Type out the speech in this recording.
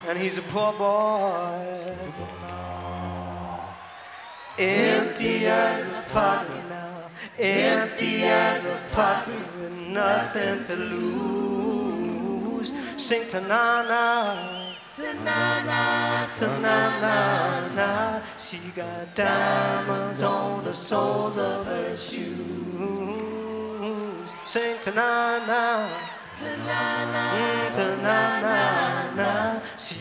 And he's a poor boy, empty as a pocket now, empty as a pocket with nothing to lose. Sing ta-na-na, ta-na-na, ta-na-na-na. She got diamonds on the soles of her shoes. Sing ta-na-na, ta-na-na, ta-na-na-na.